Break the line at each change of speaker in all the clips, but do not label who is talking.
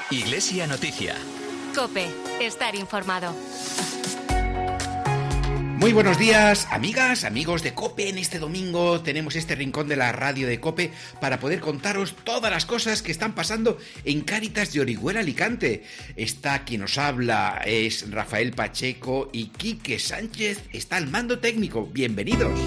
Iglesia Noticia.
COPE. Estar informado.
Muy buenos días, amigas, amigos de COPE. En este domingo tenemos este rincón de la radio de COPE para poder contaros todas las cosas que están pasando en Cáritas de Orihuela, Alicante. Está quien os habla, es Rafael Pacheco, y Quique Sánchez está al mando técnico. Bienvenidos.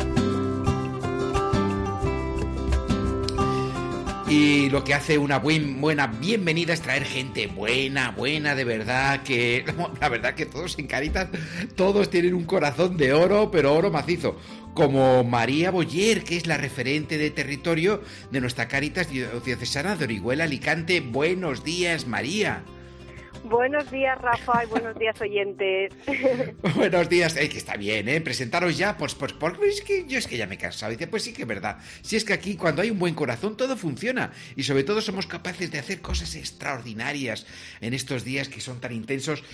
Y lo que hace una buena bienvenida es traer gente buena de verdad, que la verdad que todos en Cáritas, todos tienen un corazón de oro, pero oro macizo, como María Boyer, que es la referente de territorio de nuestra Cáritas diocesana de Orihuela, Alicante. Buenos días, María.
Buenos días, Rafa, y buenos días, oyentes.
Buenos días, que está bien, presentaros ya, pues es que yo ya me he cansado. Dice, pues sí que es verdad. Si es que aquí, cuando hay un buen corazón, todo funciona. Y sobre todo somos capaces de hacer cosas extraordinarias en estos días que son tan intensos.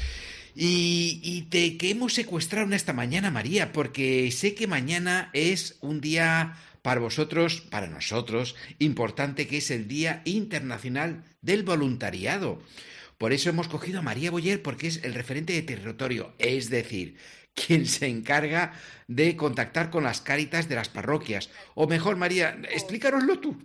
Y te hemos secuestrado esta mañana, María, porque sé que mañana es un día para vosotros, para nosotros, importante, que es el Día Internacional del Voluntariado. Por eso hemos cogido a María Boyer, porque es el referente de territorio, es decir, quien se encarga de contactar con las Cáritas de las parroquias. O mejor, María, explícanoslo tú.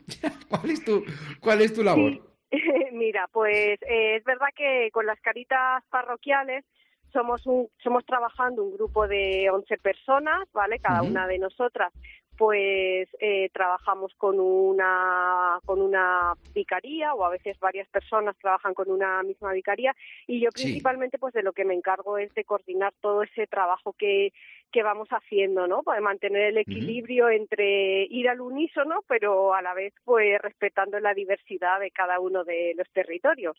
¿Cuál es tu labor?
Sí. Mira, pues es verdad que con las Cáritas parroquiales somos trabajando un grupo de 11 personas, ¿vale? Cada una de nosotras pues trabajamos con una vicaría, o a veces varias personas trabajan con una misma vicaría, y yo principalmente pues de lo que me encargo es de coordinar todo ese trabajo que vamos haciendo, ¿no? Para mantener el equilibrio entre ir al unísono, pero a la vez pues respetando la diversidad de cada uno de los territorios.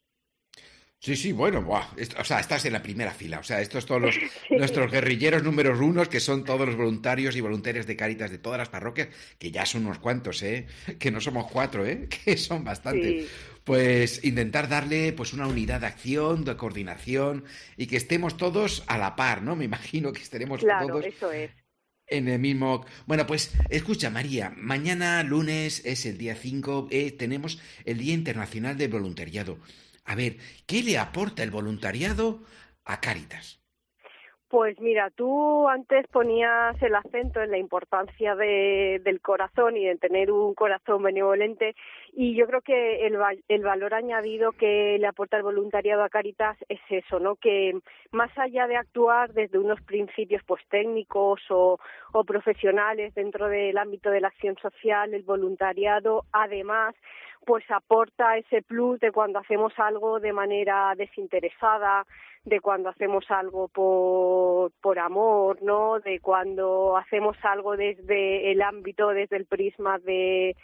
Sí, bueno, estás en la primera fila. O sea, estos todos nuestros guerrilleros números unos, que son todos los voluntarios y voluntarias de Cáritas de todas las parroquias, que ya son unos cuantos, que no somos 4, que son bastantes. Sí. Pues intentar darle pues una unidad de acción, de coordinación, y que estemos todos a la par, ¿no? Me imagino que estaremos todos...
Eso es.
En el mismo... Bueno, pues escucha, María, mañana lunes es el día 5, tenemos el Día Internacional del Voluntariado. A ver, ¿qué le aporta el voluntariado a Cáritas?
Pues mira, tú antes ponías el acento en la importancia del corazón y de tener un corazón benevolente, y yo creo que el valor añadido que le aporta el voluntariado a Cáritas es eso, ¿no? Que más allá de actuar desde unos principios pues técnicos o profesionales dentro del ámbito de la acción social, el voluntariado además pues aporta ese plus de cuando hacemos algo de manera desinteresada, de cuando hacemos algo por amor, ¿no? De cuando hacemos algo desde el ámbito, desde el prisma de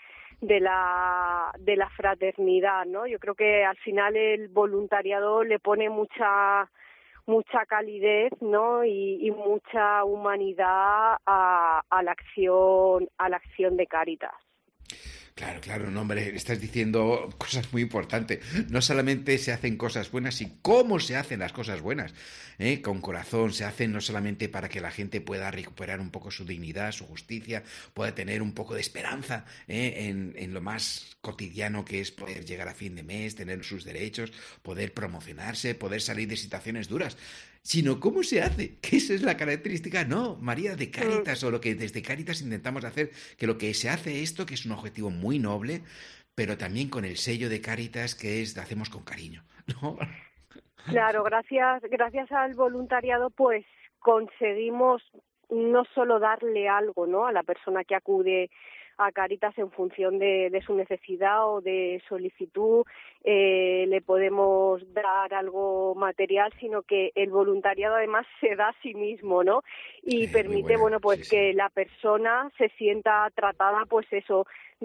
la fraternidad, ¿no? Yo creo que al final el voluntariado le pone mucha calidez, ¿no? y mucha humanidad a la acción de Cáritas.
Claro, no, hombre, estás diciendo cosas muy importantes. No solamente se hacen cosas buenas, sino cómo se hacen las cosas buenas. Con corazón se hacen, no solamente para que la gente pueda recuperar un poco su dignidad, su justicia, pueda tener un poco de esperanza en lo más cotidiano, que es poder llegar a fin de mes, tener sus derechos, poder promocionarse, poder salir de situaciones duras, sino cómo se hace, que esa es la característica, no, María, de Cáritas, o lo que desde Cáritas intentamos hacer, que lo que se hace esto, que es un objetivo muy noble, pero también con el sello de Cáritas, que es hacemos con cariño, ¿no?
Claro, gracias al voluntariado pues conseguimos no solo darle algo, ¿no?, a la persona que acude a Cáritas en función de su necesidad o de solicitud, le podemos dar algo material, sino que el voluntariado además se da a sí mismo, ¿no? Y permite, que la persona se sienta tratada, pues eso,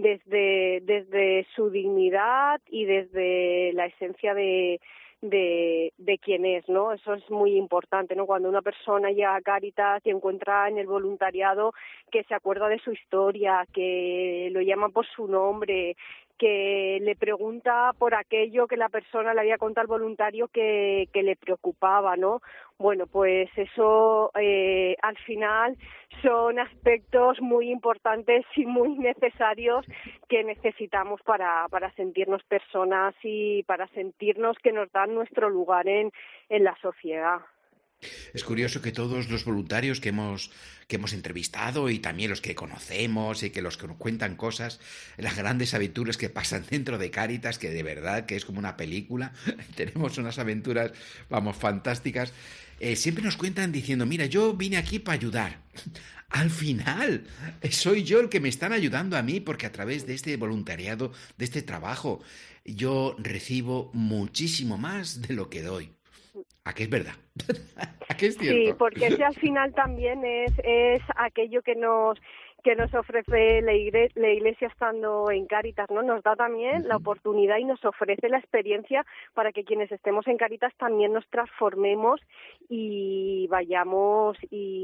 desde su dignidad y desde la esencia de quién es, ¿no? Eso es muy importante, ¿no? Cuando una persona llega a Cáritas y encuentra en el voluntariado que se acuerda de su historia, que lo llaman por su nombre, que le pregunta por aquello que la persona le había contado al voluntario que le preocupaba, ¿no? Bueno, pues eso al final son aspectos muy importantes y muy necesarios que necesitamos para sentirnos personas y para sentirnos que nos dan nuestro lugar en la sociedad.
Es curioso que todos los voluntarios que hemos entrevistado y también los que conocemos y que los que nos cuentan cosas, las grandes aventuras que pasan dentro de Cáritas, que de verdad que es como una película, tenemos unas aventuras, vamos, fantásticas, siempre nos cuentan diciendo, mira, yo vine aquí para ayudar. Al final, soy yo el que me están ayudando a mí porque a través de este voluntariado, de este trabajo, yo recibo muchísimo más de lo que doy. ¿A qué es verdad? ¿A qué es cierto?
Sí, porque ese al final también es aquello que nos ofrece la iglesia estando en Cáritas, ¿no? Nos da también la oportunidad y nos ofrece la experiencia para que quienes estemos en Cáritas también nos transformemos y vayamos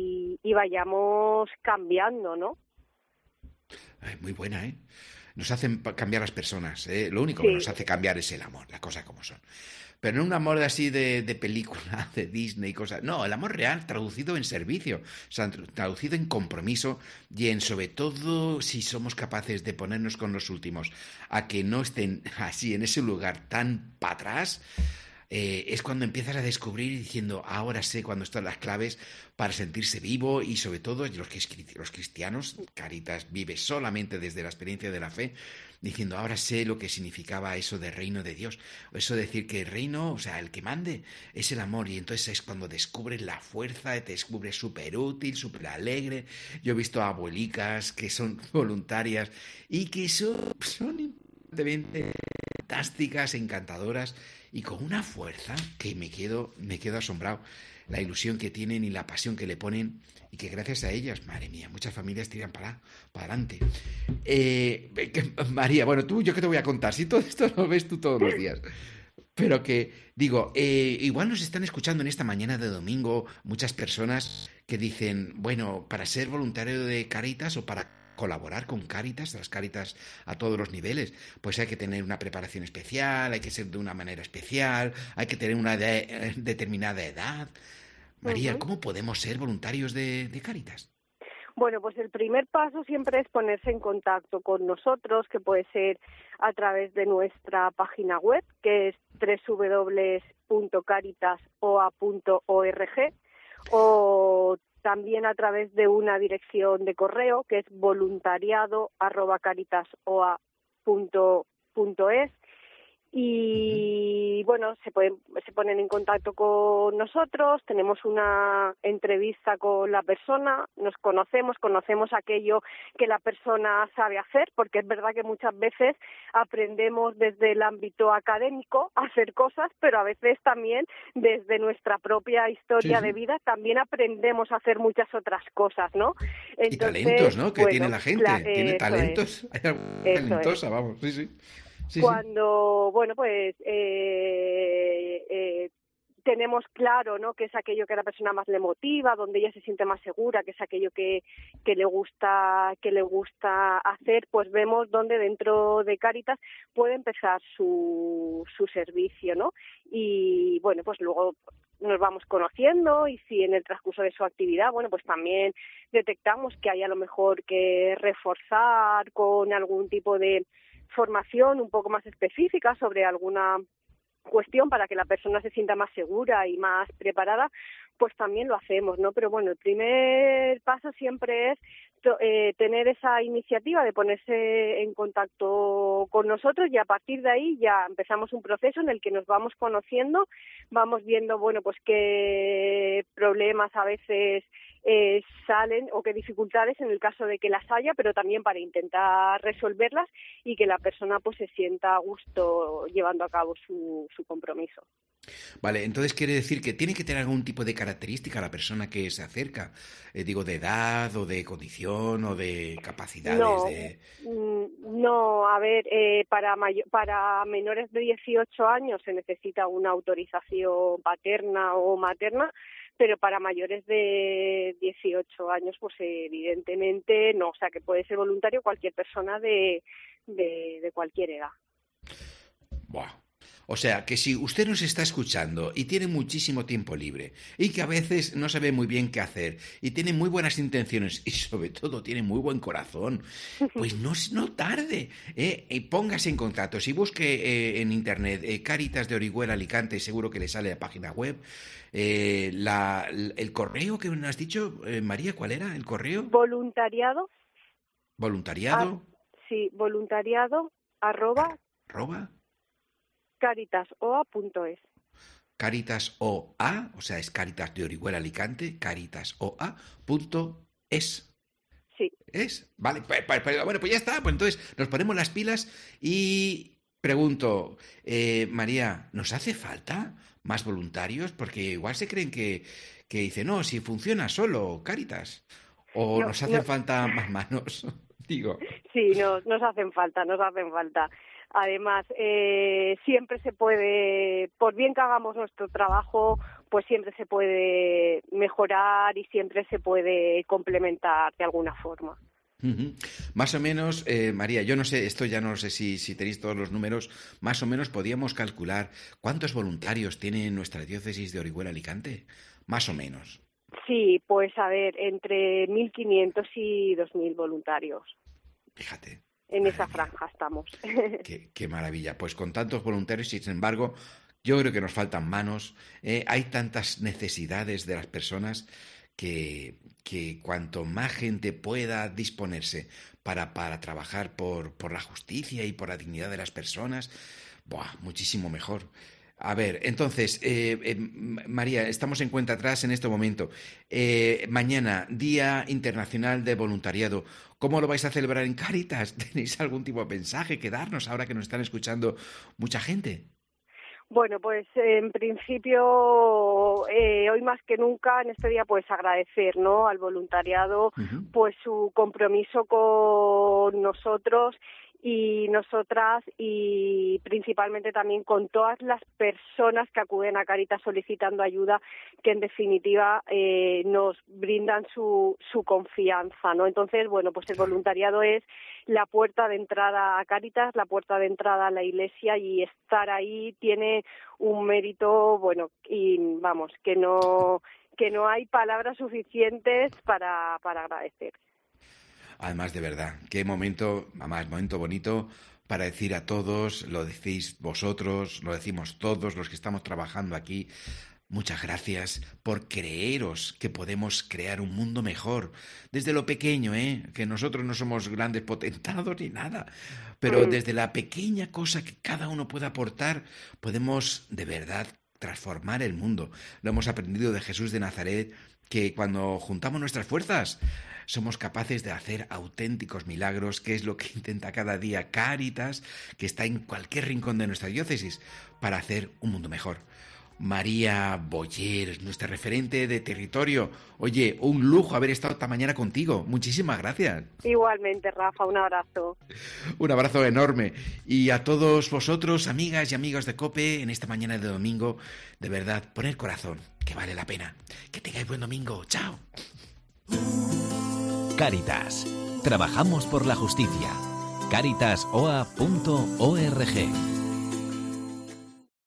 cambiando, ¿no?
Ay, muy buena, ¿eh? Nos hacen cambiar las personas, ¿eh? Lo único que nos hace cambiar es el amor, las cosas como son. Pero no un amor así de película, de Disney, cosas. No, el amor real traducido en servicio, o sea, traducido en compromiso y en, sobre todo, si somos capaces de ponernos con los últimos a que no estén así en ese lugar tan para atrás. Es cuando empiezas a descubrir diciendo, ahora sé cuándo están las claves para sentirse vivo y sobre todo los cristianos, Cáritas vive solamente desde la experiencia de la fe, diciendo, ahora sé lo que significaba eso de reino de Dios, eso de decir que el reino, o sea, el que mande es el amor y entonces es cuando descubres la fuerza, te descubres súper útil, súper alegre. Yo he visto a abuelicas que son voluntarias y que son increíblemente fantásticas, encantadoras y con una fuerza que me quedo asombrado. La ilusión que tienen y la pasión que le ponen y que gracias a ellas, madre mía, muchas familias tiran para adelante. María, bueno, yo qué te voy a contar, si todo esto lo ves tú todos los días. Pero que, digo, igual nos están escuchando en esta mañana de domingo muchas personas que dicen, bueno, para ser voluntario de Cáritas o para colaborar con Cáritas, las Cáritas a todos los niveles, pues hay que tener una preparación especial, hay que ser de una manera especial, hay que tener una determinada edad. María, ¿cómo podemos ser voluntarios de Cáritas?
Bueno, pues el primer paso siempre es ponerse en contacto con nosotros, que puede ser a través de nuestra página web, que es www.caritasoa.org, o también a través de una dirección de correo, que es voluntariado@caritasoa.es. Y bueno, se ponen en contacto con nosotros, tenemos una entrevista con la persona, nos conocemos aquello que la persona sabe hacer, porque es verdad que muchas veces aprendemos desde el ámbito académico a hacer cosas, pero a veces también desde nuestra propia historia de vida también aprendemos a hacer muchas otras cosas, ¿no?
Entonces, y talentos, ¿no? Que tiene la gente, tiene talentos, hay alguna talentosa, vamos, sí. Sí,
cuando, bueno, pues tenemos claro, ¿no?, que es aquello que a la persona más le motiva, donde ella se siente más segura, que es aquello que le gusta hacer, pues vemos dónde dentro de Cáritas puede empezar su servicio, ¿no? Y bueno, pues luego nos vamos conociendo y si en el transcurso de su actividad, bueno, pues también detectamos que hay a lo mejor que reforzar con algún tipo de formación un poco más específica sobre alguna cuestión para que la persona se sienta más segura y más preparada, pues también lo hacemos, ¿no? Pero bueno, el primer paso siempre es tener esa iniciativa de ponerse en contacto con nosotros y a partir de ahí ya empezamos un proceso en el que nos vamos conociendo, vamos viendo, bueno, pues qué problemas a veces salen o qué dificultades en el caso de que las haya, pero también para intentar resolverlas y que la persona pues se sienta a gusto llevando a cabo su compromiso.
Vale, entonces quiere decir que tiene que tener algún tipo de característica la persona que se acerca, digo, de edad o de condición o de capacidades.
No, a ver, para menores de 18 años se necesita una autorización paterna o materna, pero para mayores de 18 años, pues evidentemente no, o sea que puede ser voluntario cualquier persona de cualquier edad.
Buah. O sea, que si usted nos está escuchando y tiene muchísimo tiempo libre y que a veces no sabe muy bien qué hacer y tiene muy buenas intenciones y sobre todo tiene muy buen corazón, pues no tarde, y póngase en contacto. Si busque en internet Cáritas de Orihuela Alicante, seguro que le sale la página web. El correo que me has dicho, María, ¿cuál era el correo?
Voluntariado.
¿Voluntariado?
Sí, voluntariado @ caritasoa.es.
Caritasoa, o sea, es Cáritas de Orihuela Alicante, caritasoa.es.
Sí.
¿Es? Vale, bueno, pues ya está. Pues entonces nos ponemos las pilas y pregunto, María, ¿nos hace falta más voluntarios? Porque igual se creen que dice, no, si funciona solo Cáritas. O
No,
nos hacen falta más manos, digo.
Sí, nos hacen falta. Además, siempre se puede, por bien que hagamos nuestro trabajo, pues siempre se puede mejorar y siempre se puede complementar de alguna forma.
Uh-huh. Más o menos, María, yo no sé, esto ya no sé si tenéis todos los números, más o menos podíamos calcular cuántos voluntarios tiene nuestra diócesis de Orihuela Alicante, más o menos.
Sí, pues a ver, entre 1.500 y 2.000 voluntarios.
Fíjate.
En esa franja estamos.
Qué maravilla. Pues con tantos voluntarios y sin embargo, yo creo que nos faltan manos. Hay tantas necesidades de las personas que cuanto más gente pueda disponerse para trabajar por la justicia y por la dignidad de las personas, muchísimo mejor. A ver, entonces, María, estamos en cuenta atrás en este momento. Mañana, Día Internacional de Voluntariado. ¿Cómo lo vais a celebrar en Cáritas? ¿Tenéis algún tipo de mensaje que darnos ahora que nos están escuchando mucha gente?
Bueno, pues en principio, hoy más que nunca, en este día, pues agradecer, ¿no?, al voluntariado, pues su compromiso con nosotros y nosotras, y principalmente también con todas las personas que acuden a Cáritas solicitando ayuda, que en definitiva nos brindan su confianza, ¿no? Entonces, bueno, pues el voluntariado es la puerta de entrada a Cáritas, la puerta de entrada a la Iglesia, y estar ahí tiene un mérito, bueno, y vamos, que no hay palabras suficientes para agradecer.
Además, de verdad, qué momento, mamá, momento bonito para decir a todos, lo decís vosotros, lo decimos todos los que estamos trabajando aquí. Muchas gracias por creeros que podemos crear un mundo mejor. Desde lo pequeño, que nosotros no somos grandes potentados ni nada, pero desde la pequeña cosa que cada uno puede aportar, podemos de verdad transformar el mundo. Lo hemos aprendido de Jesús de Nazaret, que cuando juntamos nuestras fuerzas somos capaces de hacer auténticos milagros, que es lo que intenta cada día Cáritas, que está en cualquier rincón de nuestra diócesis, para hacer un mundo mejor. María Boyer, nuestra referente de territorio. Oye, un lujo haber estado esta mañana contigo. Muchísimas gracias.
Igualmente, Rafa, un abrazo.
Un abrazo enorme. Y a todos vosotros, amigas y amigos de COPE, en esta mañana de domingo, de verdad, poned corazón, que vale la pena. Que tengáis buen domingo. ¡Chao!
Cáritas. Trabajamos por la justicia. caritasoa.org